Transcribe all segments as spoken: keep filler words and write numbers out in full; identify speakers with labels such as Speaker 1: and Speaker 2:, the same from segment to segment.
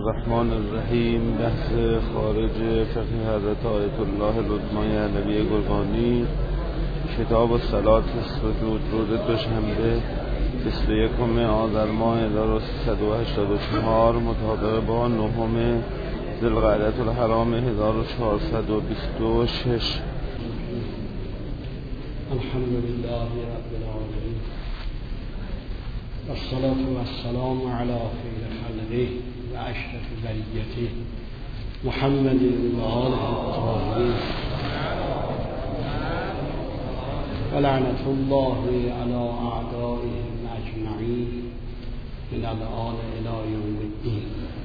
Speaker 1: الرحمن الرحیم. بحث خارج فقه حضرت آیت الله العظمی نبی گرگانی، کتاب الصلاة السجود، روز دوشنبه بیست و یکم آذر ماه هزار و سیصد و هشتاد و چهار مطابق با نهم ذوالقعدة الحرام هزار و چهارصد و بیست و شش.
Speaker 2: الحمد لله رب العالمین والصلاة والسلام على خیر خلقه و اشرف بریته محمد و آله الطاهرین و لعنة الله على اعدائهم اجمعین من الآن الی یوم الدین.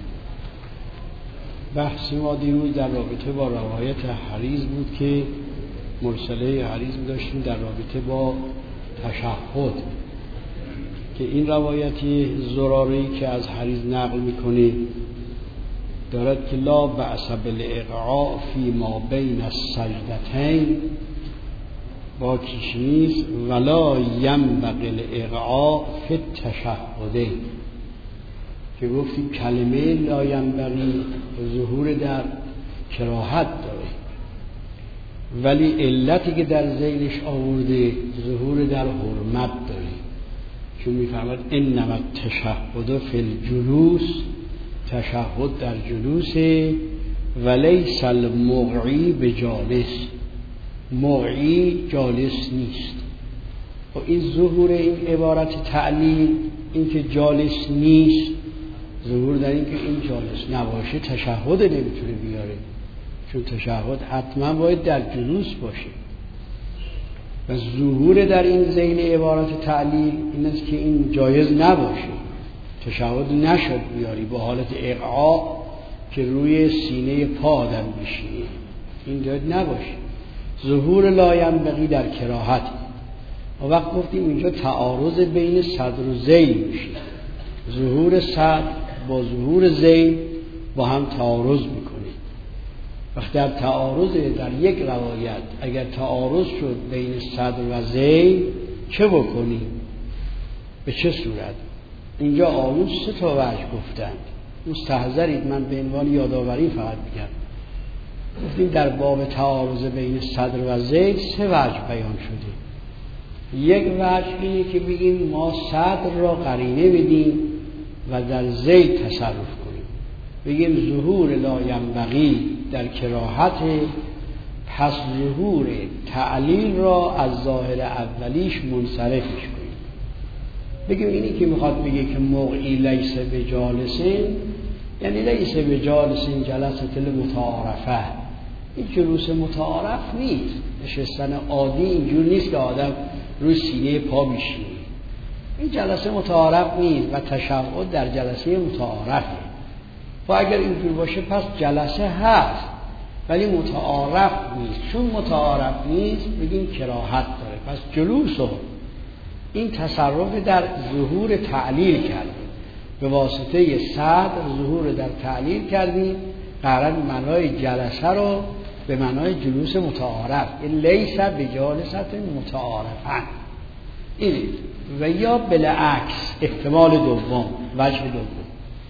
Speaker 2: بحث ما دیروز در رابطه با روایت حریز بود که مرسله حریز داشتیم در رابطه با تشهد، که این روایتی زراری که از حریز نقل میکنه دارد که لا بأس بالاقعاء فی ما بین السجدتین، با کیش نیست، ولا ینبغی الاقعاء فی التشهدین، که گفتیم کلمه لا ینبغی ظهور در کراهت داره، ولی علتی که در ذیلش آورده ظهور در حرمت داره، چون میفرماد انما التشهد فی الجلوس، تشهد در جلوس، ولیس المقعی بجالس، مقعی جالس نیست. و این ظهور این عبارت تعلیل، این که جالس نیست، ظهور در این که این جالس نباشه تشهد نمیتونه بیاره، چون تشهد حتما باید در جلوس باشه. و ظهور در این ذیل عبارت تعلیل این است که این جایز نباشه، تشهد نشد بیاری با حالت اقعاء که روی سینه پا آدم بشینه، این جایز نباشه. ظهور لا ینبغی در کراهت. و وقت گفتیم اینجا تعارض بین صدر و ذیل میشه، ظهور صدر با ظهور ذیل با هم تعارض میکنه. وقتی در تعارض در یک روایت اگر تعارض شد بین صدر و ذیل چه بکنیم؟ به چه صورت؟ اینجا آیون سه تا وجه گفتند، مستحضرید، من به عنوان یادآوری فقط میگم. گفتیم در باب تعارض بین صدر و ذیل سه وجه بیان شده. یک وجه اینه که بگیم ما صدر را قرینه بدیم و در ذیل تصرف کنیم، بگیم ظهور لا ینبغی در کراهت، پس ظهور تعلیل را از ظاهر اولیش منصرفش کنیم. بگیم اینی که میخواد بگه که موقعی لیس بجالسین، یعنی لیس بجالسین جلست المتعارفه، این جلوس متعارف نیست، نشستن عادی اینجور نیست که آدم روی سینه پا بشینه، این جلسه متعارف نیست و تشهد در جلسه متعارفه. و اگر اینجور باشه پس جلسه هست ولی متعارف نیست، چون متعارف نیست بگیم کراهت داره، پس جلوسو این تصرف در ظهور تعلیل کردیم، به واسطه صدر ظهور در تعلیل کردیم، قرار معنای جلسه رو به معنای جلوس متعارف، این لیس بجالست متعارفن اینه. و یا بالعکس، احتمال دوم، وجه دوم،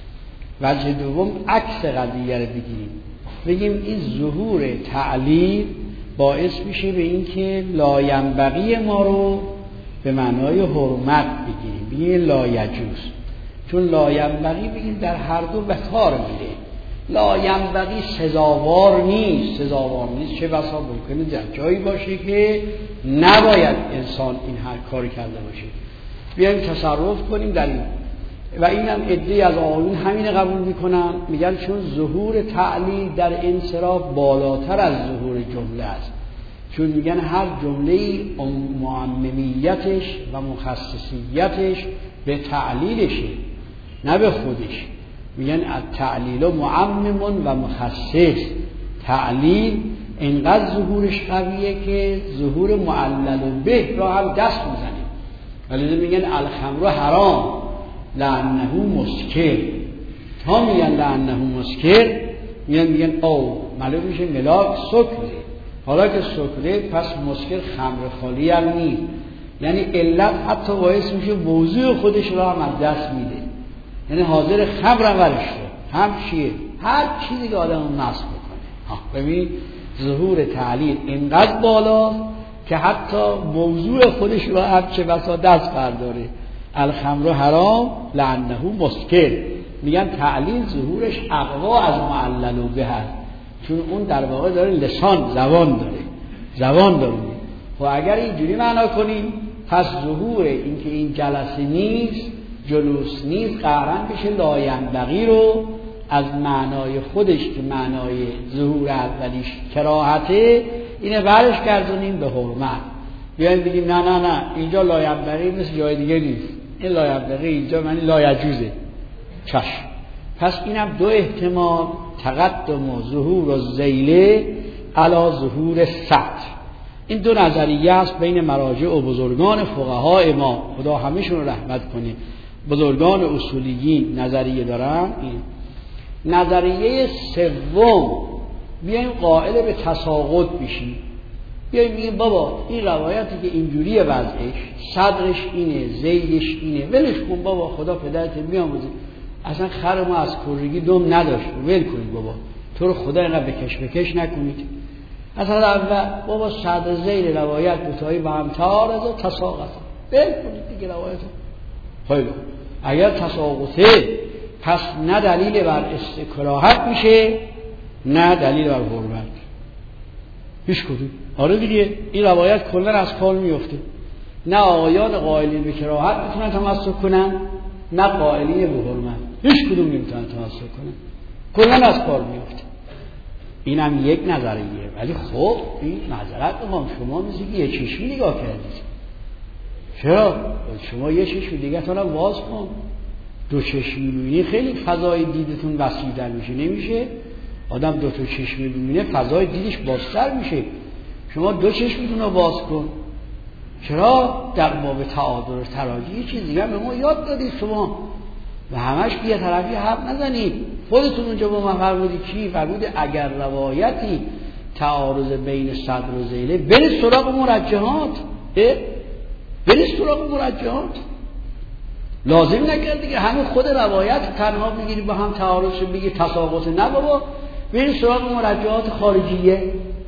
Speaker 2: وجه دوم عکس قضیه رو بگیریم، بگیم این ظهور تعلیل باعث میشه به این که لا ینبغی ما رو به معنای حرمت بگیریم، بگیم لا یجوز، چون لا ینبغی بگیم در هر دو به کار میره. لا ینبغی سزاوار نیست، سزاوار نیست چه بسا ممکنه در جایی باشه که نباید انسان این هر کاری کرده باشه، بیایم تصرف کنیم در این. و اینم عده‌ای از آقایون همین قبول میکنن، میگن چون ظهور تعلیل در انصراف بالاتر از ظهور جمله است، چون میگن هر جمله‌ای معممیتش و مخصصیتش به تعلیلشه نه به خودش. میگن التعلیل معمم و مخصص، تعلیل اینقدر ظهورش قویه که ظهور معلل به را هم دست میزنه. ولی میگن الخمر حرام لعنه مسکر، تا میگن لعنه مسکر میگن میگن او معلوم میشه ملاک سکره، حالا که سکره پس مسکر خمر خالی هم نیست، یعنی علت حتی باعث میشه موضوع خودش را هم از دست میده، یعنی حاضر خمر ورش شد هم چیه؟ هر چیزی که آدم رو نصب بکنه. ببین ظهور تعلیل اینقدر بالا که حتی موضوع خودش رو هم چه بسا دست برداره. الخمر حرام لعنه مسکر، میگن تعلیل ظهورش اقوا از معلل و به هست، چون اون در واقع داره لسان زبان داره زبان داره. و اگر اینجوری معنا کنیم پس ظهور این که این جلسه نیست جلوس نیست قهرن بشه لاینبغی رو از معنای خودش که معنای ظهور اولیش کراهته اینه برش گردونیم به حرمت. بیایم بگیم نه نه نه اینجا لاینبغی مثل جای دیگه نیست، این لاینبغی اینجا معنی لایجوزه. چشم. پس اینم دو احتمال، تقدم و ظهور و زیله علی ظهور سطر. این دو نظریه است بین مراجع و بزرگان فقهای ما، خدا همشون رو رحمت کنه. بزرگان اصولیین نظریه دارن. این نظریه سوم بیایم قائل به تساقط بشیم، بیایم میگیم بابا این روایتی که اینجوریه وضعش، صدرش اینه، ذیلش اینه، ولش کن بابا، خدا پدرت بیاموزه، اصلا خر ما از کرگی دم نداشت، ول کنید بابا، تو رو خدا اینقدر بکش بکش نکنید. اصلا اول بابا صدر ذیل روایت دوتایی با هم تعارض و تساقط، ول کنید دیگه روایت. خیلی اگر تساقطه پس نه دلیل بر استکراهت میشه نه دلیل بر حرمت، هیچ کدوم. آره دیگه این روایت کلا از کار میفته، نه آقایان قائلین به کراهت میتونن تمسک کنن نه قائلین به حرمت، هیچ کدوم نمیتونن تمسک کنن، کلا از کار میفته. اینم یک نظریه. ولی خب این معذرت میخوام شما مثل که یه چشمی نگاه کردید. چرا؟ شما یه چشمی دیگه تا هم باز کن، دو چشمی ببینی خیلی فضای دیدتون وسیع‌تر میشه. نمیشه آدم دو تا چشمی ببینه فضای دیدش بازتر میشه. شما دو چشمتون رو باز کن. چرا؟ در باب تعادل و تراجی یه چیز دیگه به ما یاد دادید شما و همش بیا طرفی حرف نزنید. خودتون اونجا با من فرمودید چی؟ فرمودید اگر روایتی تعارض بین صدر و ذیله برید سراغ مرجحات، برید سراغ مرجحات. لازم نکرد دیگه همه خود روایت تنها بگیری با هم تعارض شد بگی تساقط، نه بابا برید سراغ مرجحات خارجیه.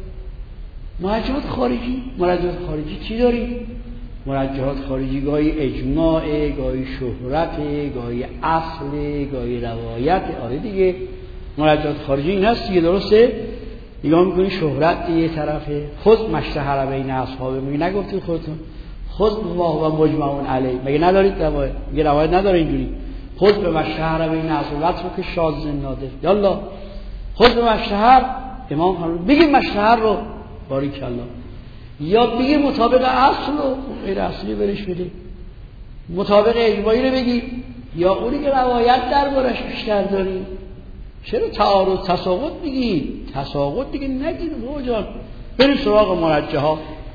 Speaker 2: مرجحات خارجی مرجحات خارجی چی داری؟ مرجحات خارجی گاهی اجماع، گاهی شهرت، گاهی اصل، گاهی روایت. آره دیگه مرجحات خارجی این هست دیگه، درسته؟ نگاه میکنی شهرت یه طرفه، خود مشتهر بین اصحابه، میگه نگفتید خودتون خود ما و مجمعون علی، مگه ندارید روایت؟ میگه روایت نداره اینجوری. خود به مشتهر بین اصحابه وقتی که شاذ نادر، یالا خود به مشتهر امام فرمود بگید مشتهر رو باریک الله، یا بگی مطابق اصل رو غیر اصلی برش بدی، مطابق اجماعی رو بگی، یا اونی که روایت دربارش بیشتر داری. چرا تعارض تساقط میگی؟ تساقط دیگه نگید بابا جان، بریم سراغ مرجحات.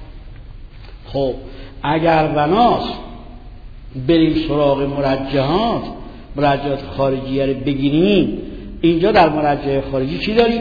Speaker 2: خب اگر بناست بریم سراغ مرجحات، مرجحات خارجیه رو بگیریم، اینجا در مرجح خارجی چی داریم؟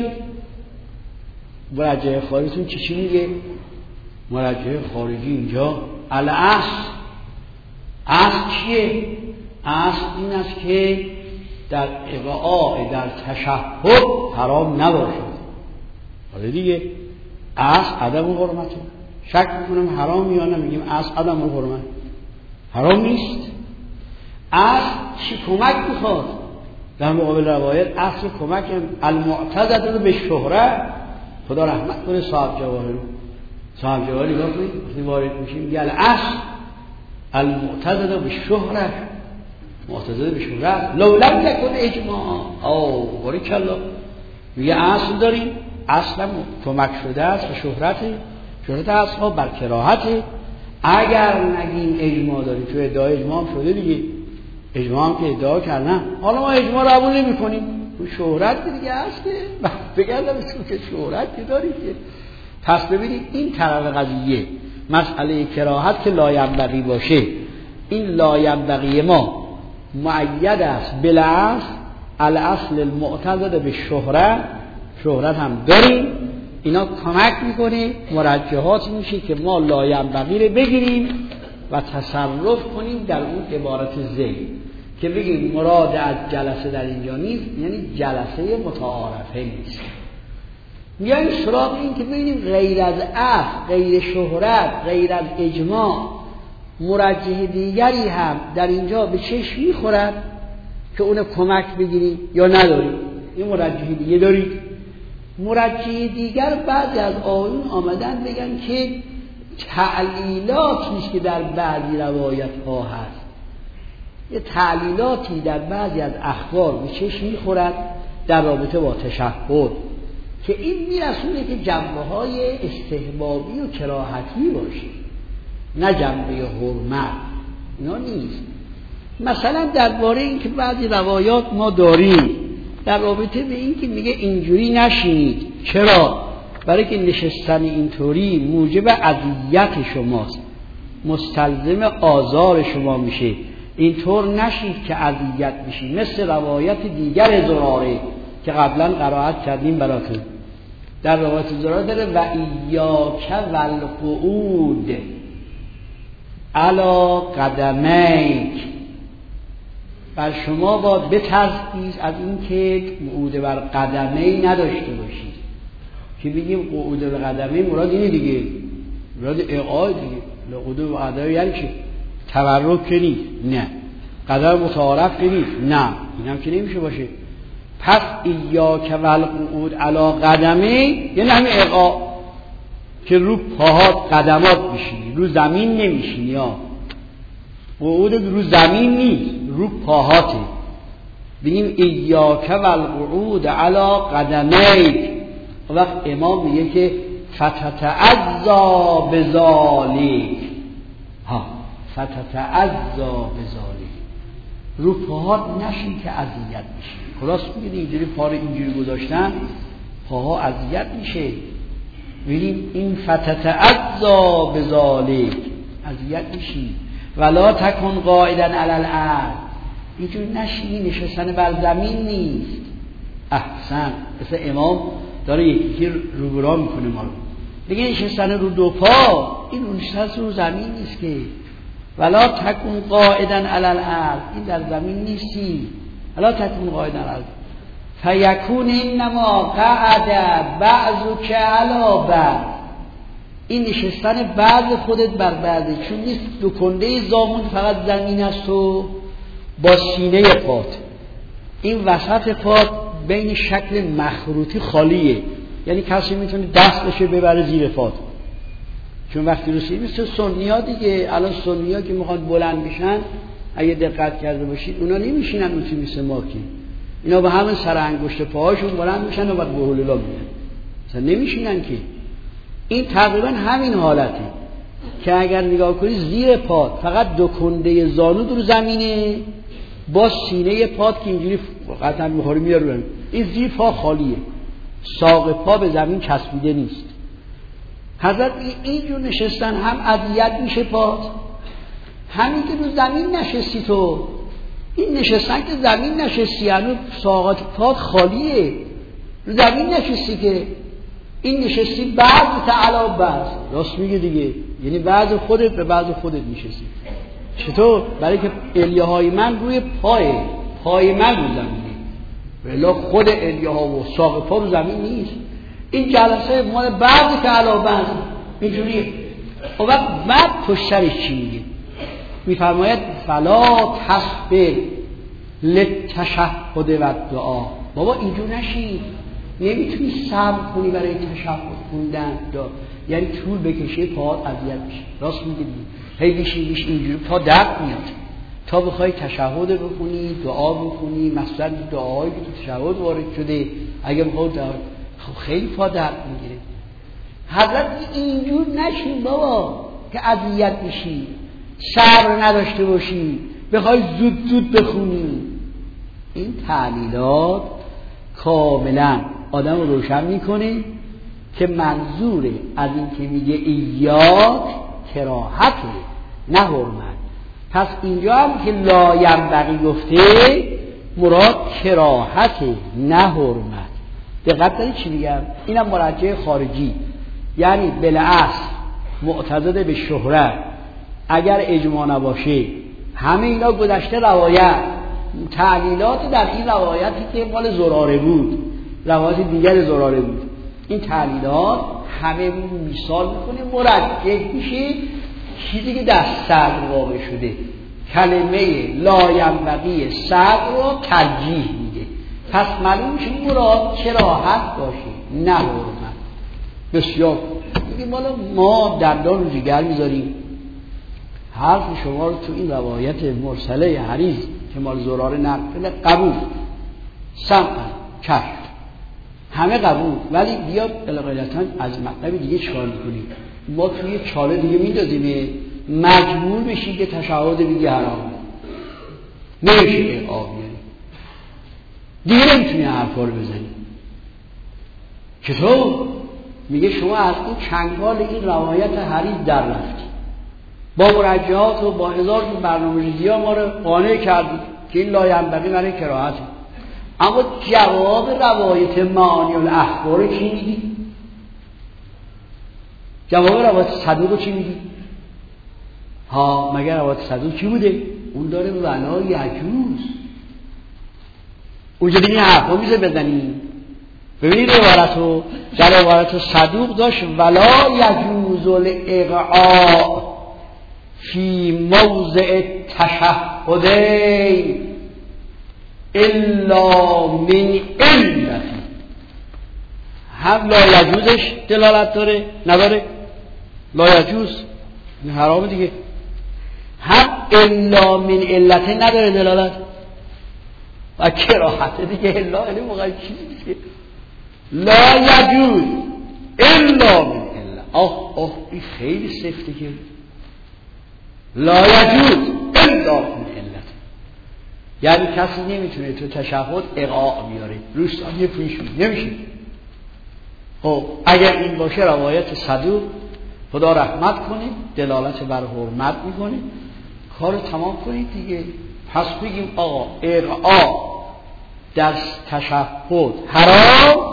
Speaker 2: مرجح خارجیتون چی چی میگه؟ مرجح خارجی اینجا الاصل، اصل چیه؟ اصل این است که در اقعاء در تشهد حرام نباشد. حالا دیگه اصل عدم حرمته. شک میکنم حرام یا نه، میگیم اصل عدم حرمت، حرام نیست. اصل چی کمک میخواد در مقابل روایت؟ اصل کمک المعتضد به شهرت. خدا رحمت کنه صاحب جواهر، صاحب جواهر نگاه کنید وقتی وارد میشیم میگه الاصل المعتضد به شهرت، معتضد به شهرت لو لم یکن اجماع. او باریک الله، میگه اصل داریم، اصلا کمک شده است به شهرت، شهرت اصحاب بر کراهت. اگر نگیم اجماع داریم، چون ادعای اجماع شده دیگه، اجماع هم که ادعا کردن، حالا ما اجماع رو قبول نمی کنیم، شهرت دیگه هست که بگردم که شهرت که داریم که. پس ببینید این طرف قضیه مسئله کراهت که لاینبغی باشه، این لاینبغی ما معید است بالاصل، الاصل المعتضد به شهرت، شهرت هم داریم، اینا کمک میکنه، مرجحات میشه که ما لاینبغی رو بگیریم و تصرف کنیم در اون عبارت ذیل. که بگیم مراد از جلسه در اینجا نیست، یعنی جلسه متعارفه نیست. میایم سراغ این که ببینیم غیر از عفو، غیر شهرت، غیر از اجماع مرجح دیگری هم در اینجا به چشم میخورد که اون کمک بگیریم یا نداریم. این مرجح دیگه دارید. مرجح دیگر بعضی از آیون آمدن بگن که تعلیلاتی است که در بعضی روایت ها هست، یه تعلیلاتی در بعضی از اخبار به چشم میخورد در رابطه با تشهد که این میرسونه که جنبه های استحبابی و کراهتی باشه، نه جنبه حرمت. اینا نیست. مثلا درباره این که بعضی روایات ما داریم در رابطه به این که میگه اینجوری نشینید. چرا؟ برای که نشستن اینطوری موجب اذیت شماست، مستلزم آزار شما میشه. اینطور نشید که اذیت میشی. مثل روایت دیگر زراره که قبلا قرائت کردیم براتون. در روایت زراره داره و ایاک والقعود علی قدمیک، بر شما با بترسید از این که قعود بر قدمی نداشته باشید. که بگیم قعود بر قدمی مراد اینه دیگه، مراد اقعاد دیگه. قعود بر قدمی یعنی چی؟ تورک که نیست، نه. قدم متعارف که نیست، نه. این هم که نمیشه باشه. پس ایاک والقعود علی قدمی یعنی همین اقعاد که رو پاهات قدمات بشینی، رو زمین نمیشینی. یا قعود رو زمین نیست، رو پاهاته. بگیم ایاک والقعود علی قدمیک. وقت امام میگه که فتتعزا بذالک، ها فتتعزا بذالک، رو پاهات نشین که اذیت میشه. خلاص میگه اینجوری پا رو اینجوری گذاشتن پاها اذیت میشه. ببینیم این فتتعزا بذالک، اذیت میشی. ولا تکن قاعدا علی الارض، اینجوری نشینی، نشستن بر زمین نیست. احسن. مثل امام داره یکی روبرا میکنه ما رو، دیگه نشستن رو دو پا، این نشستن رو زمین نیست که. ولا تکن قاعدا علی الارض، این در زمین نیستی. ولا تکن قاعدا علی الارض فیکون انما قعد بعضک علی بعض، این نشستن بعض خودت بر بعضه، چون نیست دو کنده زامن فقط زمین است و با سینه پات، این وسط پات بین شکل مخروطی خالیه، یعنی کسی میتونه دستشه ببره زیر پات. چون وقتی رسید مثل سنی ها دیگه، الان سنی ها که میخواد بلند بشن اگه دقت کرده باشید اونا نمیشینن اونطوری مثل ما که، اینا با همون سر انگشت پاهاشون بلند میشن و بعد به هلولا میرن، مثلا نمیشینن که. این تقریبا همین حالته که اگر نگاه کنی زیر پات فقط دو کنده زانو رو زمینه با سینه پات که اینجوری قطعا میخوره میاره، این زیر پا خالیه، ساق پا به زمین چسبیده نیست. حضرت اینجور نشستن هم اذیت میشه پات، همین که رو زمین نشستی تو، این نشستن که زمین نشستی، هنوز ساقات پات خالیه، رو زمین نشستی که، این نشستی بعض تعالی بعض. راست میگه دیگه، یعنی بعض خودت به بعض خودت نشستی. چطور؟ برای که الیه های من روی پای پای من رو زمینه، ولی خود الیه ها و ساق پا رو زمین نیست. این جلسه مال بعض تعالی بعض اینجوریه. و وقت بعد پشترش چی میگه؟ میفرماید فلا تسبل للتشهد و دعا. بابا اینجور نشید، نمیتونی صبر کنی برای تشهد خوندن، یعنی طول بکشه پاهات اذیت میشه. راست میگی، هی بیشی بیش اینجوری پا درد میاد تا بخوای تشهد بخونی، دعا بخونی، مثلا دعایی که تو تشهد وارد شده اگه بخوای خب خیلی پا درد میگیره. حضرت اینجور نشین بابا که اذیت میشی، صبر نداشته باشی، بخوای زود زود بخونی. این تعلیلات کاملا آدم رو روشن میکنه که منظور از این که میگه ایاک کراهته نه حرمت. پس اینجا هم که لا ینبغی گفته مراد کراهته نه حرمت. دقت داری چی میگم؟ اینم مرجع خارجی، یعنی بالاصل معتضد به شهرت اگر اجماع نباشه همه اینا گذشته روایت تعلیلات در این روایتی که مال زراره بود، روایت دیگر زراره بود، این تعلیلات همه مثال میکنه، مرجح میشه چیزی که در صدر واقع شده. کلمه لاینبغی صدر رو ترجیح میده. پس معلوم میشه مراد کراهت باشه نه حرمت. بسیار میگه مالا ما دندان رو جگر میذاریم، حرف شما رو تو این روایت مرسله حریز که مال زراره نقل قبول، سمع چشم همه قبول، ولی بیا بلغیلتاً از مطلب دیگه چال کنیم. ما توی چاله دیگه میدازیم، مجبور بشید که تشهد دیگه حرام نمیشه اقعا بیاری، دیگه نمیتونی حرفا رو بزنی. چطور؟ میگه شما از این چنگال این روایت حریز در رفتی، با مرجحات و با هزار برنامه‌ریزی ها ما رو قانع کردی که این لاینبغی برای کراهته. اما جواب روایت معانی الاخبار رو چی میدی؟ جواب روایت صدوق رو چی میدی؟ ها مگر روایت صدوق چی بوده؟ اون داره ولا یجوز. اونجا دیگه حرفا میشه بزنیم. ببینید عبارت رو، در عبارت صدوق داشت ولا یجوز الاقعاء فی موضع تشهدین الا من علت. هم لا یجوزش دلالت داره نداره؟ لا یجوز حرام دیگه. هم الا من علت نداره دلالت و کراهت دیگه. الا این موقع چیزی دیگه لا یجوز الا من علت. آه آه این خیلی سفته که لا یجوز الا من علت، یعنی کسی نمیتونه تو تشهد اقعاء بیاره روش یه پیش نمیشه. خب اگر این باشه روایت صدوق خدا رحمت کنید دلالت بر حرمت میکنه، کارو تمام کنید دیگه. پس بگیم آقا اقعاء در تشهد حرام،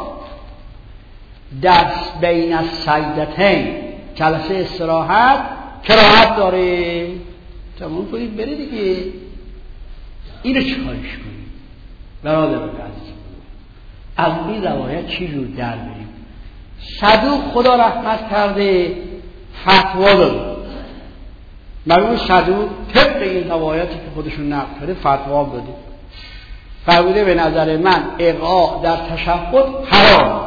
Speaker 2: درس بین السجدتین جلسه استراحت کراهت داره. تمام کنید بره دیگه. اینو چه کارش کنید برادر عزیز؟ از این روایت چی جور در بریم؟ صدوق خدا رحمت کرده فتوا داده، مرحوم صدوق طبق این روایتی که خودشون نقل کرده فتوا داده، فرموده به نظر من اقعاء در تشهد حرام.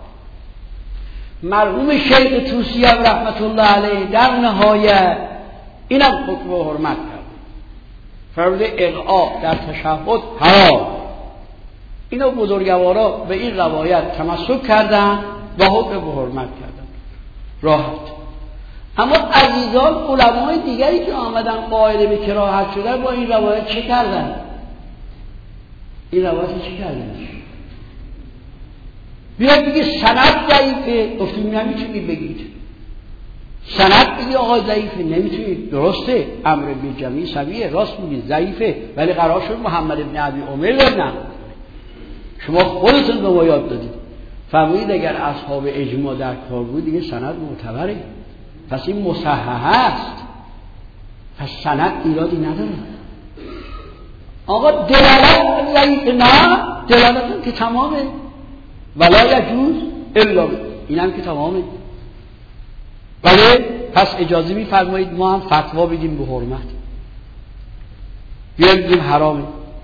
Speaker 2: مرحوم شیخ طوسی رحمت الله علیه در نهایت اینم حکم و حرمت کرده، فرموده اقعاء در تشهد حرام. اینا بزرگوارا به این روایت تمسک کردن و حکم و حرمت کردن راحت. اما عزیزان علمای دیگری که آمدن قائل به کراهت شدن با این روایت چه کردن؟ این روایت چه کردن؟ بیاد بگه سند ضعیفه، گفتیم نمیتونید بگید سند بگی آقا ضعیفه، نمیتونید. درسته امر بالجمیع سویه، راست میگید ضعیفه، ولی قرار شد محمد ابن ابی عمر نه شما خودتون روایات دادید. فرمودید اگر اصحاب اجماع در کار بود دیگه سند معتبره، پس این مصحح است، پس سند ایرادی نداره. آقا دلالت ضعیفه نه، دلالت که تمامه ولا یجوز الا اینم که تمامه. بله پس اجازه میفرمایید ما هم فتوا بدیم به حرمت، بیایم بگیم حرامه،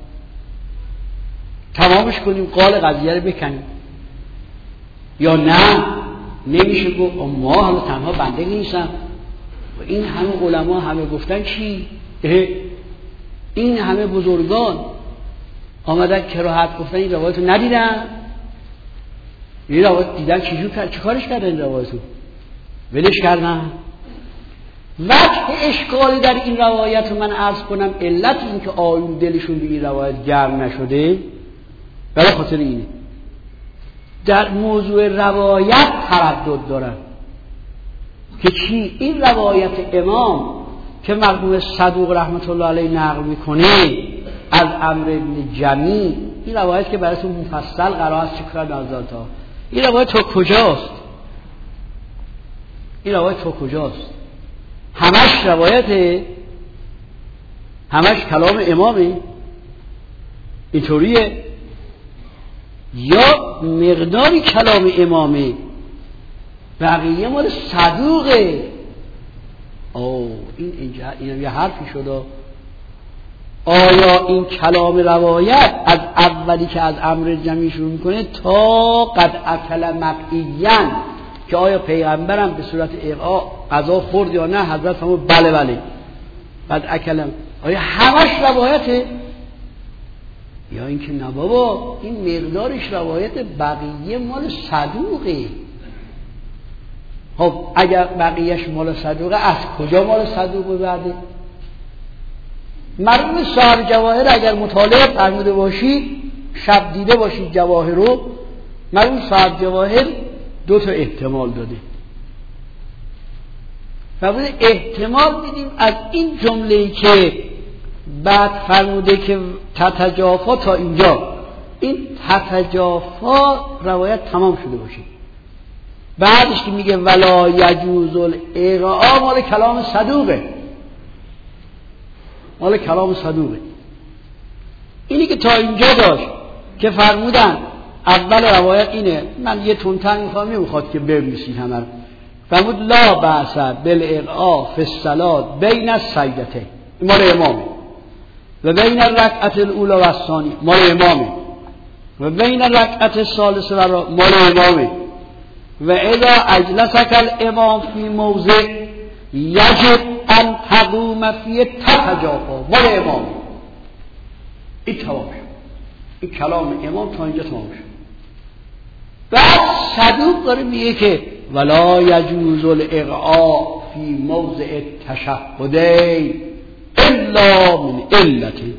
Speaker 2: تمامش کنیم، قال قضیه رو بکنیم. یا نه نمیشه گفت ما حالا تنها بنده نیستم و این همه علما همه گفتن چی؟ این همه بزرگان آمدن کراهت گفتن این روایت رو ندیدن، این روایت دیدن چجور کرد؟ چه کارش کردن این روایت رو؟ ولش کردن. وقت اشکالی در این روایت رو من عرض کنم علت این که آیون دلشون به این روایت گرم نشده برای خاطر اینه در موضوع روایت تردد دارن که چی؟ این روایت امام که مرحوم صدوق رحمت الله علیه نقل میکنه از عمرو بن جمی، این روایت که براتون مفصل قرار است چکار نازدانتا، این روایت تو کجاست؟ این روایت تو کجاست؟ همش روایت همش کلام امامه؟ اینطوریه. یا مقداری کلام امامه، بقیه مال صدوقه. او این اینجا این یه حرفی شده. آیا این کلام روایت از اولی که از امر جمعی شروع میکنه تا قد اکل مقعیاً که آیا پیغمبرم به صورت اقعا غذا خورد یا نه، حضرت فرمود بله بله قد اکل، آیا همش روایته؟ یا اینکه نه بابا این مقدارش روایت، بقیه مال صدوقه. خب اگر بقیهش مال صدوقه، از کجا مال صدوقه بعده؟ مرحوم صاحب جواهر اگر مطالعه فرموده باشید، شب دیده باشید جواهر رو، مرحوم صاحب جواهر دو تا احتمال داده. فرموده احتمال میدیم از این جمله‌ای که بعد فرموده که تتجافا تا اینجا، این تتجافا روایت تمام شده باشه. بعدش که میگه ولا یجوز الاغعاء مال کلام صدوقه، مال کلام صدوقه. اینی که تا اینجا داشت که فرمودن اول روایت اینه، من یه تونتر میخوام، نمیخواد که بنویسید همه رو. فرمود لا بأس بالاغعاء فی الصلاة بین السجدتین، مال امامه، و بین الرکعت الاولی و الثانی مال امامه، و بین الرکعت الثالثه و مال امامه، و اذا اجلسک الامام فی موضع یجب ان تقوم فی تتجافا مال امامه. این تمام شد، این کلام امام تا اینجا تمام شد. بعد صدوق داره میگه که ولا یجوز الاغعاء فی موضع التشهدین الا من علته.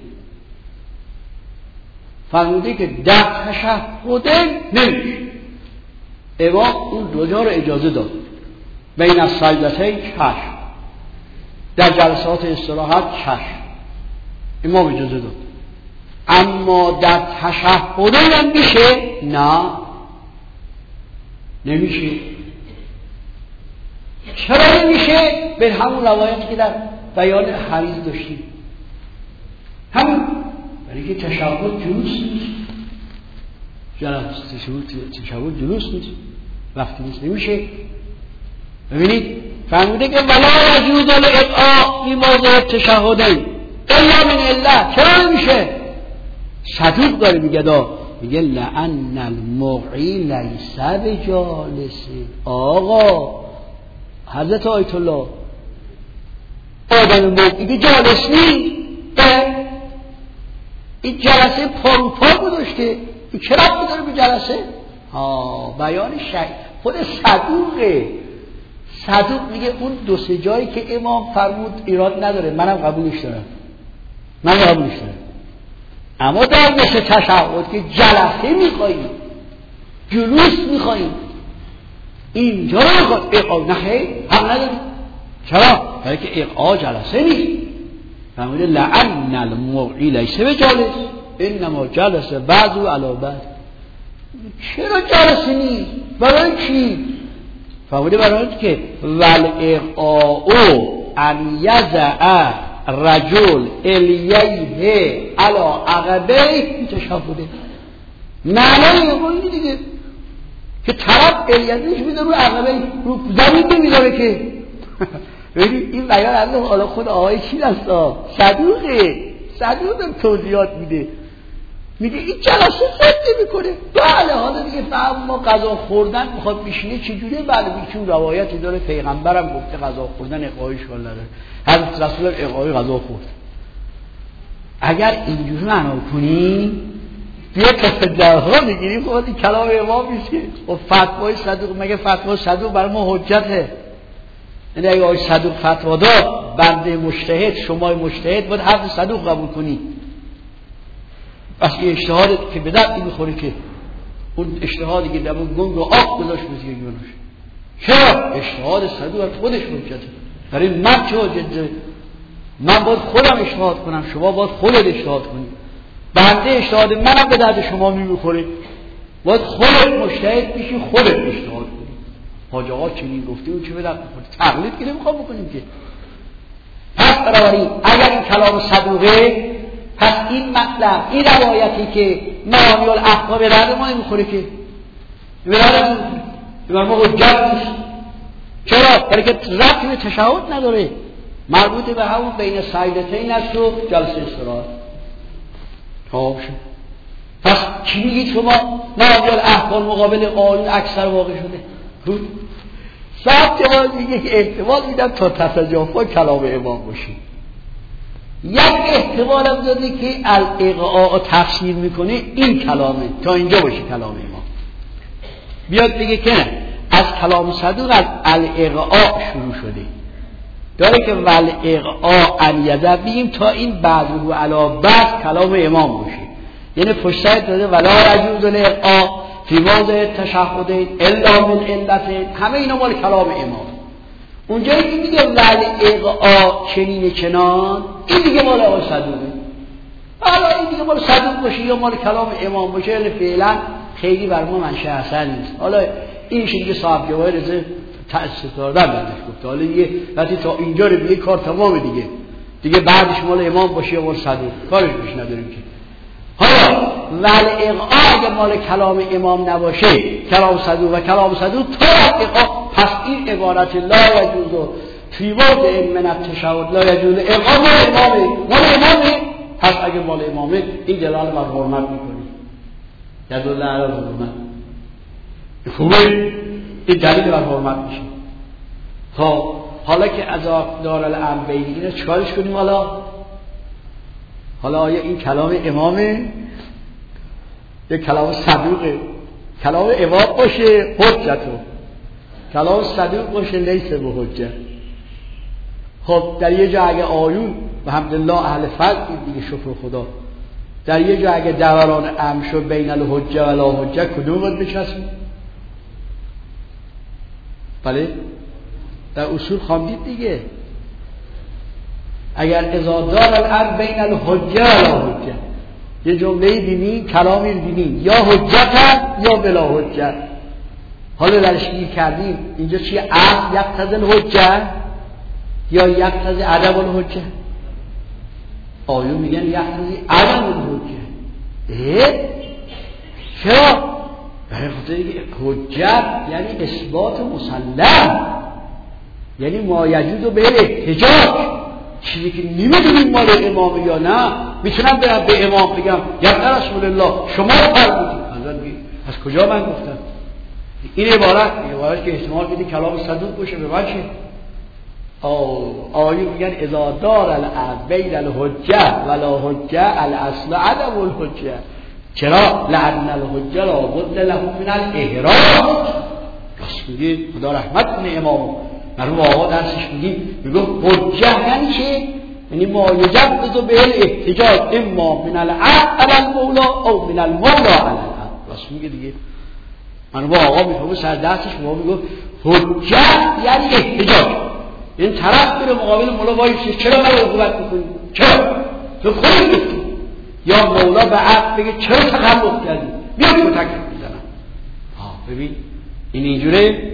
Speaker 2: فرموده که در تشهدین نمیشه. امام اون دو جا رو اجازه داد، بین السجدتین چشم، در جلسات استراحت چشم، امام اجازه داد. اما در تشهدین هم میشه؟ نه نمیشه. چرا نمیشه؟ به همون روایتی که در بیان حریز داشتیم، همون برای که تشهد جلوس نیست، تشهد جلوس نیست، وقتی نیست نمیشه. ببینید فرموده که ولا یجوز الاغعاء فی موضع التشهدین الا من الله. چرا نمیشه؟ صدوق داره میگه دا، میگه لأن المغعی لیس بجالس. آقا حضرت آیت الله آدم موقعی که جالس نیست، این جلسه پاروپا داشته، این چه ربطی داره به جلسه؟ ها بیان شک خود صدوقه. صدوق میگه اون دو سه جایی که امام فرمود ایراد نداره، منم قبولش دارم، من قبولش دارم. اما در مثل تشهد که جلسه میخواییم، جلوس میخواییم، اینجا رو میخواد اقعا نخیر هم نداریم. چرا؟ برای که اقعا جلسه نیست. فرموده لعن المغعی لیس بجالس انما جلسه بعضو علی بعض. چرا جلسه نیست؟ برای چی؟ فرموده برای که والاقعاء ان یضع رجل الیه علی عقبیه تشهده. معنی اقعا دیگه که طرف الیهش میده رو عقبه، رو زمین نمیداره که. ببینید این بیان از حالا خود آقای چی هستا؟ صدوقه، صدوق توضیحات میده، میگه این جلسه زد نمیکنه. بله حالا دیگه فهم ما غذا خوردن میخواد بشینه چجوره؟ بله بیچون روایتی داره پیغمبرم گفته غذا خوردن اقعای شغل نداره، حضرت رسول الله اقعای غذا خورد. اگر اینجوری معنا کنیم بیا که درها میگیریم، خود این کلام امام میشه. و فتوای صدوق، مگه فتوای صدوق برای ما حجته؟ یعنی اگه آقای صدوق فتوا داد، بنده مجتهد، شما مجتهد باید حرف صدوق قبول کنی. بس که اجتهاد که به درد میخوره که اون اجتهادی که در اون گنگ و آب گذاشت بزیر گونش. چرا؟ اجتهاد صدوق خودش حجته. برای من چه حجته؟ من باید خودم اجتهاد کنم، شما باید خودت اجتهاد کنی. بنده اجتهاد منم به درد شما نمیخوره، باید خودت مجتهد بشی، خودت اجتهاد کنی. حاج آقا چنین گفته اون چه به درد میخوره؟ تقلید که نمیخوام بکنیم که. پس بنابراین اگر این کلام صدوقه، پس این مطلب، این روایتی که معانی الاحکام به درد ما نمیخوره که به درد نمیخوره، ما حجت نیست. چرا؟ برای که ربطی به تشهد نداره، مربوط به همون بین سجدتین است و جلسه استراحت. خب پس چی میگید شما؟ معانی الاحکام مقابل قانون اکثر واقع شده. بود صاحب جواب میگه که احتمال میدم تا تسجافا کلام امام باشه. یک احتمال هم داده که الاقعاء تفسیر میکنه این کلامه، تا اینجا باشه کلام امام. بیاد بگه که نه، از کلام صدوق از الاقعاء شروع شده، داره که والاقعاء ان یذهب بگیم تا این بعضه علی بعض کلام امام باشه. یعنی پشت سر داده ولا یجوز الاقعاء فی موضع تشهدین الا من علتین، همه اینا مال کلام امام. اونجایی که میگه والاقعاء چنین چنان، این دیگه مال آقای صدوقه. حالا این دیگه مال صدوق باشه یا مال کلام امام باشه، یعنی فعلا خیلی بر ما منشأ اثر نیست. حالا این دیگه صاحب جواهر رضا تأسیس دادن بردش گفت. حالا یه وقتی تا اینجا رو بیه کار تمامه دیگه، دیگه بعدش مال امام باشه یا مال صدوق، کارش پیش نداریم که. حالا والاقعاء اگه مال کلام امام نباشه، کلام صدوق و کلام صدوق تا اقعاء، پس این عبارت لا یجوز فی موضع من التشهد لا یجوز اقعاء مال امامه، مال امامه. پس اگه مال امامه این دلالت بر حرمت میکنه، یدل علی حرمت. خوبه این دلیل بر حرمت میشه. خب حالا که از دارالامر بین اینا چیکارش کنیم؟ حالا حالا آیا این کلام امامه یا کلام صدوقه؟ کلام امام باشه حجته، کلام صدوق باشه لیس به حجت. خب در یه جا اگه آیون و الحمدلله اهل فضل دیگه شکر خدا، در یه جا اگه دوران امر شد بین الحجه و لا حجه، کدوم باید بچسبیم؟ بله در اصول خواندید دیگه، اگر اذا دار الامر بین الحجه و لا حجه، یه جمله دینی کلامی دینی یا حجت یا بلا حجت. حالا درش گیر کردیم اینجا چیه؟ اصل یقتضی الحجه یا یقتضی عدم الحجه؟ آیون میگن یقتضی عدم الحجه. چرا؟ برای خاطر اینکه حجت یعنی اثبات مسلم، یعنی ما یجوز به احتجاج، چیزی که نمیدونیم مال امامه یا نه. میتونم برم به امام بگم یا رسول الله شما فرمودید، از کجا من گفتم؟ این عبارت عبارت که احتمال میده کلام صدوق باشه به من چه؟ آیون میگن اذا دار الامر بین الحجه و لا حجه الاصل عدم الحجه. چرا؟ لأن الحجه لا بد له من الاحرام. راست میگه، خدا رحمت کنه امام. مرحوم آقا درسش میگیم میگه حجه یعنی چه؟ یعنی ما یجوز به الاحتجاج اما من العبد علی المولا او من المولا علی العبد. راست میگه دیگه. مرحوم آقا میفهمه سر درسش ما میگه حجه یعنی احتجاج، این طرف بره مقابل مولا وایسه چرا من عقوبت میکنی؟ چرا؟ تو خودت گفتی. یا مولا به عبد بگه چرا تخلف کردی؟ بیا تو تکلیف میزنم. ها ببین این اینجوره؟ نه.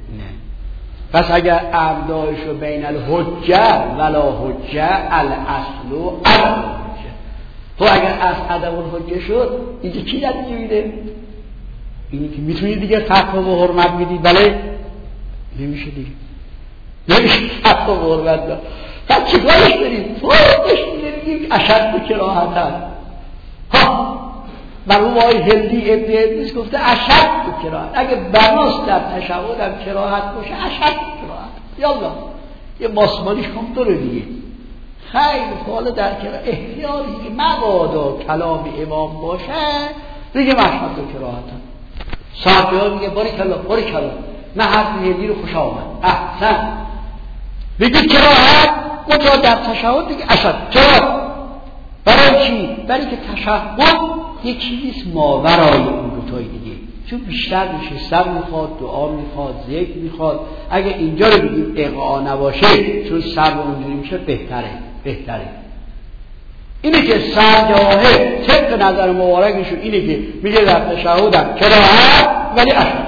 Speaker 2: پس اگر ابداعشو بین الحجه ولا حجه الاصل و عدم الحجه. تو اگر از عدم الحجه شد اینجا چی نتیجه میده؟ اینی که میتونی دیگه تقوا و حرمت میدی؟ بله نمیشه دیگه، نمیشه تقوا و حرمت داد. پس چیکارش بریم؟ فوقش میگیم اشد کراهت هست. ها مرحوم آقای هندی ابن ابلیس گفته اشد کراهت. اگه بناست در تشهد هم کراهت باشه اشد کراهت. یالا یه ماسمالیش هم داره دیگه. خیلی حالا در کراهت احتیاطی که مبادا کلام امام باشه دیگه مشهد و کراهت هم. صاحبه ها میگه باری کلا باری کلا من حرف هندی رو خوش آمد احسن بگی کراهت مجا در تشهد دیگه اشد. چرا؟ برای چی؟ برای که تشهد یک چیزیست ماورای اون دوتای دیگه، چون بیشتر میشه سر میخواد، دعا میخواد، ذکر میخواد. اگه اینجا رو بگیم اقعا نباشه چون سر اونجوری میشه بهتره بهتره. اینه که سرجاهه طبق نظر مبارکشون اینه که میگه در تشهدم کراهت ولی اشد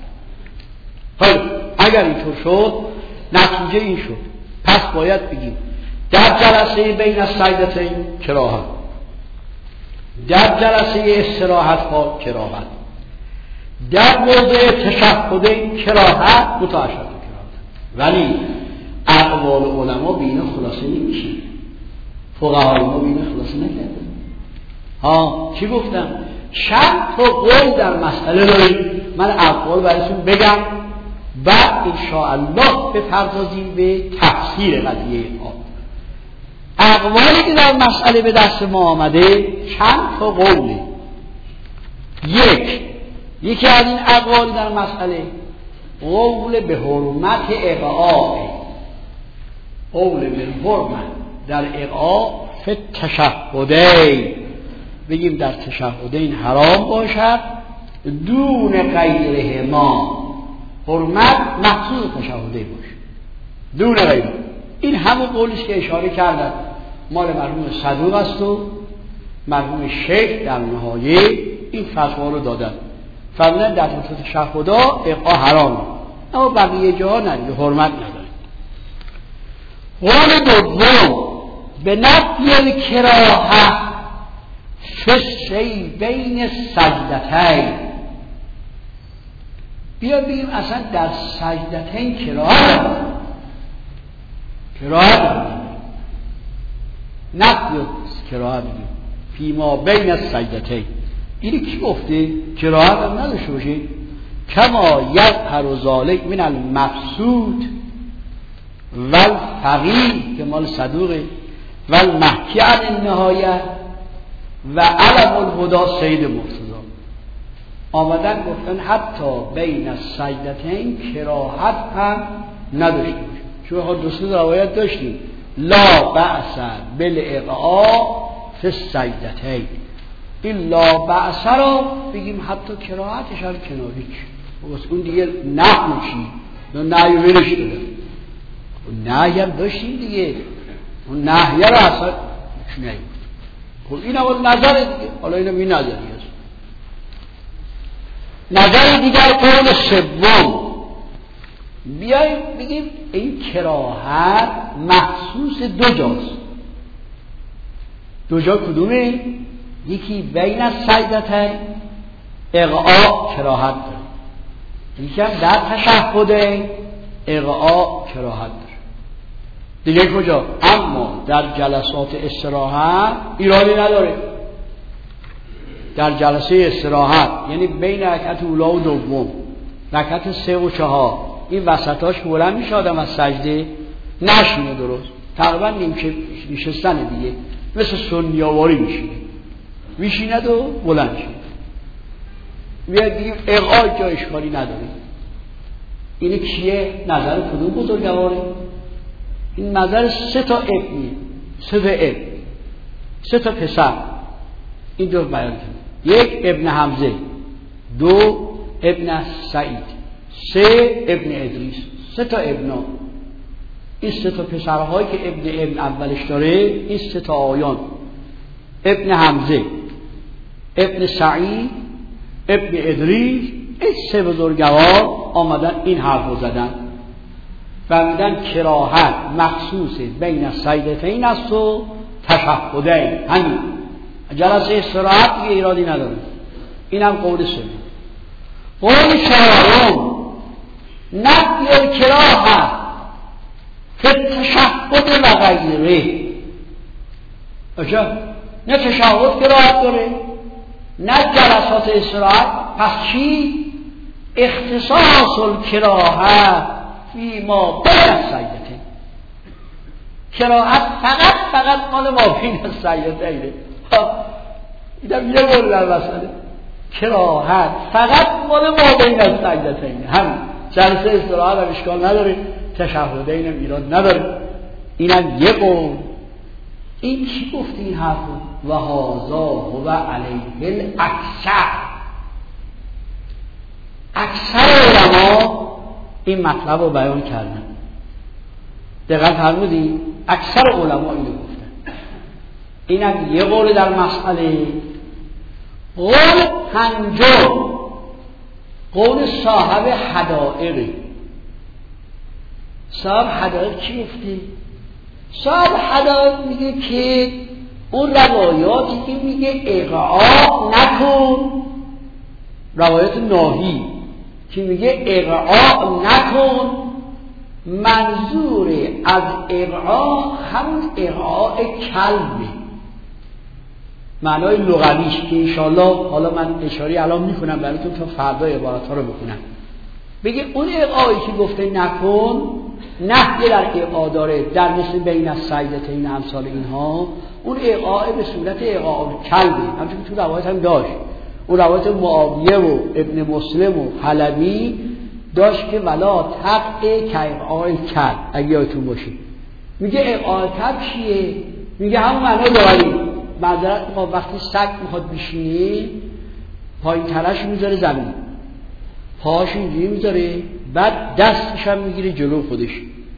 Speaker 2: کراهت. اگر اینطور شد نتیجه این شد، پس باید بگیم در جلسه بین السجدتین کراهت، در جلسه استراحت ها کراهت، در موضع تشهد کراهت متعشد کراهت. ولی اقوال علما به اینا خلاصه نمیشه. فقهای ما به اینا خلاصه نکردن. ها چی گفتم؟ چند تا قول در مسئله داریم، من اقوال براتون بگم بعد انشاءالله بپردازیم به تفسیر قضیه ها. اقوالی که در مسئله به دست ما آمده چند تا قوله. یک یکی از این اقوال در مسئله قول به حرمت اقعاء، قول به حرمت در اقعاء فی التشهدین، بگیم در تشهدین حرام باشد دون غیرهما، حرمت مخصوص تشهدین باشه دون غیره. این همون قولیست که اشاره کردن مال مرحوم صدوق است و مرحوم شیخ در نهایه این فتوا رو دادن، فرمودن در تشهدا اقعاء حرامه، اما بقیه جاها نه، حرمت نداره. قول دوم به نفی الکراهه فی بین سجدتین، بیا بگیم اصلا در سجدتین کراهت کراهت نفی کراهت بگیم فیما بین سجدتین. اینی کی گفته کراهت هم نداشته باشه؟ کما یظهر ذلک من المبسوط والفقیه که مال صدوقه والمحکی عن النهایه و علم الهدی سید مرتضی آمدن گفتن حتی بین السجدتین کراهت هم نداشته باشه. چون ها دو سه روایت داشتیم لا بأس بالاقعاء فی السجدتین، این لا بأس را بگیم حتی کراهتش هم کناری چی بس اون دیگه نحو چی نه نحی ورش داره، اون نحی هم داشتیم دیگه، اون نحیه را اصلا چی نهی خب این اول نظر دیگه. حالا اینم این نظری هست. نظر دیگر قول سوم بیاییم بگیم این کراهت مخصوص دو جاست. دو جا کدومه؟ یکی بین السجدتین اقعاء کراهت داره، یکی هم در تشهد اقعاء کراهت داره. دیگه کجا؟ اما در جلسات استراحت ایرادی نداره. در جلسه استراحت یعنی بین رکعت اولا و دوم، رکعت سه و چهار، این وسطاش بلند میشه آدم از سجده نشینه، درست تقریبا نیمچه نشستن دیگه، مثل سنیاواری میشینه، میشیند و بلند شد. بیاید بگیم اقعاء جا اشکالی نداره. اینه کیه؟ نظر کدوم بزرگواره؟ این نظر سه تا ابنی، سه تا ابن، سه تا پسر این دو بیان کرد. یک ابن حمزه، دو ابن سعید، سه ابن ادریس، سه تا ابنا. این سه تا پسرهایی که ابن ابن اولش داره این سه تا آیان، ابن حمزه، ابن سعید، ابن ادریس، این سه بزرگوار آمدن این حرف رو زدن، فهمیدن کراهت مخصوص بین السجدتین است و تشهدین. همین جلسه استراحت دیگه ایرادی نداره. اینم قول سوم. قول چهارم نفی الکراهه فی التشهد و غیره. اچھا نه تشهد کراهت داره نه جلسات استراحت، پس چی؟ اختصاص الکراهه فی ما بین السجدتین. کراهت فقط فقط مال ما بین السجدتینه. اینم یه قول در مسئله کراهت فقط مال ما بین السجدتینه. هم جلسه استراحت هم اشکال نداره، تشهدین هم ایراد نداره. اینم یه قول. این چی گفته این حرفو؟ و هذا هو علیه الاکثر. اکثر علما این مطلب رو بیان کردن. دقیق فرمودی؟ اکثر علما اینو گفتن. اینم یه قول در مسئله. قول پنجم قول صاحب حدائق. صاحب حدائق چی گفته؟ صاحب حدائق میگه که اون روایاتی که میگه اقعاء نکن، روایات ناهی که میگه اقعاء نکن، منظور از اقعاء همون اقعاء کلبه، معنای لغویش که انشاءالله حالا من اشاره الان میکنم براتون تا فردا عبارت ها رو بکنم. بگه اون اقعایی که گفته نکن، نهی در اقعا داره، در مثل بین السجدتین امثال اینها، اون اقعا به صورت اقعا کلبه، همچون که تو روایت هم داشت. اون روایت معاویه و ابن مسلم و حلبی داشت که ولا تقع کاقعاء الکلب، اگه یادتون باشه. میگه اقعاء کلب چیه؟ میگه همون معنای لغوی. معذرت میخوام، وقتی سگ میخواد بشینه پایین ترش میذاره زمین، پاهاش اینجوری میذاره، بعد دستش هم میگیره جلو خودش.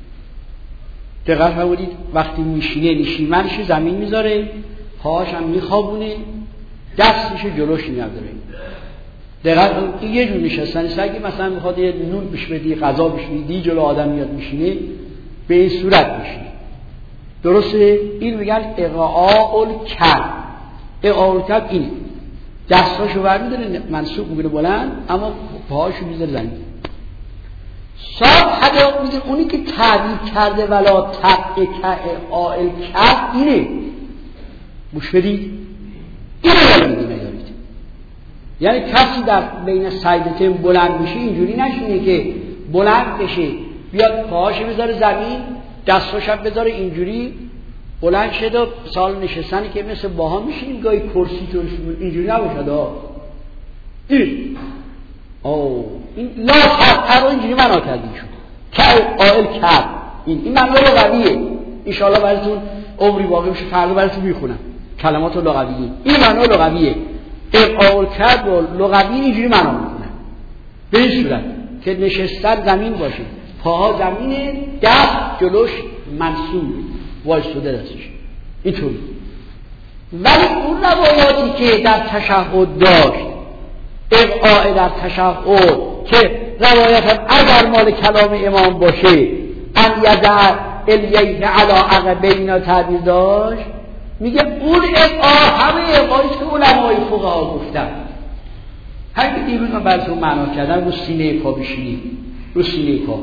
Speaker 2: دقیق فرمودید؟ وقتی میشینه نشیمنش زمین میذاره، پاهاش هم میخوابونه، دستش جلوش نمیذاره. دقیق این یه جور نشستن سگی، مثلا میخواد یه نون بهش بدی، غذا بهش بدی، جلو آدم میاد میشینه، به این صورت میشینه. درسته؟ این میگن اقعاء الکلب. اقعاء الکلب اینه، دستاشو برمی‌داره منسوب میکنه بلند، اما پاهاشو میذاره زمین. صاحب حدا میگه اونی که تعبیر کرده ولا تقع کاقعاء الکلب اینه. گوش بدید، اینو یاد میگه نیارید. یعنی کسی در بین سجدتین بلند میشه اینجوری نشینه که بلند بشه بیاد پاهاشو بذاره زمین، دستاش هم بذاره اینجوری بلند شده و سال نشستنی که مثل باها میشینیم گاهی کرسی تو اینجوری نباشد. این او این لا تقع رو اینجوری معنا کردیم شد کاقعاء الکلب. این این معنی لغویه. ان شاء الله براتون عمری باقی بشه فردا براتون میخونم کلمات لغویه. این معنی لغویه. اقعاء الکلب رو لغوی اینجوری معنا میکنه به این صورت که نشستن زمین باشه، پاها زمینه، دست جلوش منصوب وایساده دستش اینطوری. ولی اون روایاتی که در تشهد داشت، اقعاء در تشهد که روایت هم اگر مال کلام امام باشه ان یضع الیه علی عقبینا تعبیر داشت، میگه اون اقعاء همه اقعایی که علمای فقها گفتن، همین که دیروز من براتون معنا کردم، رو سینه پا بشینید، رو سینه پا.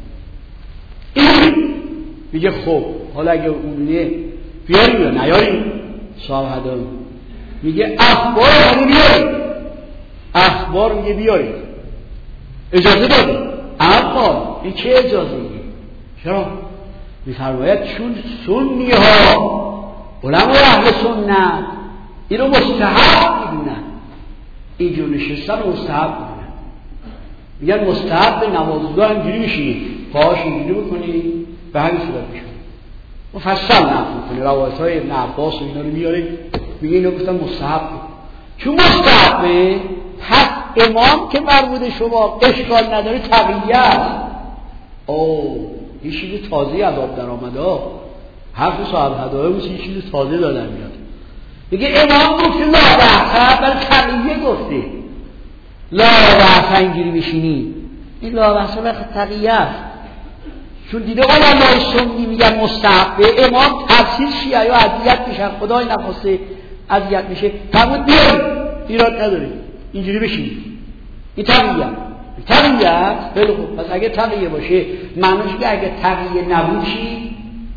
Speaker 2: این میگه خب حالا اگه اونیه بیاریم یا نیاریم؟ صاحب هدایت میگه اخبار رو بیاریم، اخبار میگه بیاریم، اجازه دادیم. اما این چه اجازه میگه؟ چرا؟ میفرماید چون سنی ها علمای اهل سنت این رو مستحب میدونن، اینجور نشستن رو مستحب میدونن. میگن مستحب به نمازگاه همجوری میشینی، پاهاش اینجوری بکنی، به همین صورت میشون مفصل نقل میکنه. روایت های ابن عباس و اینا رو میاره، میگه اینو گفتن مستحب. چون مستحبه پس امام که مربوط شما اشکال نداره تقییه است. اوه این چیز تازه از آب در آمده ها، حرف صاحب هدایه بود این چیز تازه دادن میاد. میگه امام گفته لا بحثه، برای تقییه گفته لا بحثه اینجوری بشینی، این لا بحثه برای تقییه است. چون دیده علمای سنی میگن مستحبه، امام تفسیر شیعه یا اذیت میشن، خدای نخواسته اذیت میشه، فرمود بیاریم ایراد نداره اینجوری بشینید. این تقییه تقییه است. خیلی خوب، پس اگه تقییه باشه معنیش که اگه تقییه نبود چی؟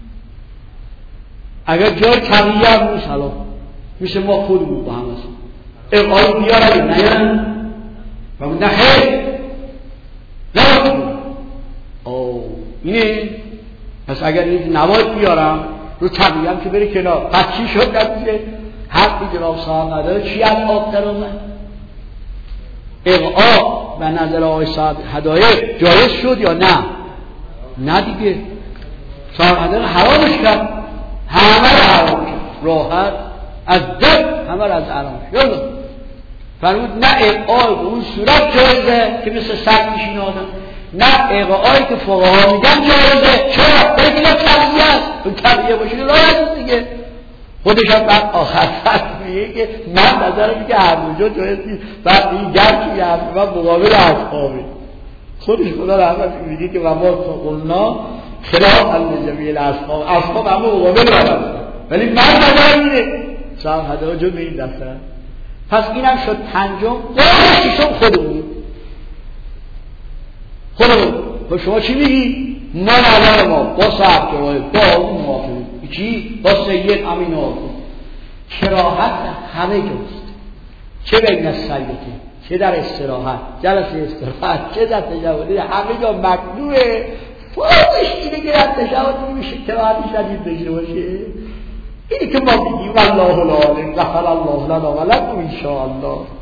Speaker 2: اگر جای تقییه هم نیست، حالا میشه ما خودمون با هم هستیم اقعای بیارم نیارم فرمود نه خیر نباید اوه اینه. پس اگر این نباید بیارم رو تقییه هم که بره کنار، پس چی شد نتیجه؟ حقی جناب صاحب نداره، چی از آب در اومد؟ اقعا و نظر آقای صاحب هدایه جایز شد یا نه؟ نه دیگه، صاحب هدایه حرامش کرد، همه رو حرام کرد، راحت از دل همه رو از حرام شد. فرمود نه اقعا به اون صورت جایزه که مثل سگ میشینه آدم، نه اقعایی که فقها میگن جایزه. چرا؟ بگید تقییه است، اون تقییه باشه راحت دیگه. خودش هم بعد آخر فرد میگه که من نظرم میگه هر موجود جایز نیست، بعد این گرد که هر من مقابل اصحابه خودش خدا رحمت میگه که و ما قلنا خلاف الجمیع الاصحاب، اصحاب همه مقابل رحمت، ولی من نظرم اینه
Speaker 3: صاحب هده جمعه این دفتر. پس اینم شد پنجم. قول ششم خودمون خودمون با شما چی میگی؟ ما نظر ما با صاحب جوای با اون موافقیم چی؟ با سید امین آقا کراهت همه جاست، چه بین سیدتی چه در استراحت جلسه استراحت چه در تجاوزی همه جا مکروه. فوقش اینه که در تجاوزی میشه کراهتی شدید بشه باشه. اینی که ما میگیم والله العالم غفر الله لنا و لکم ان شاء الله.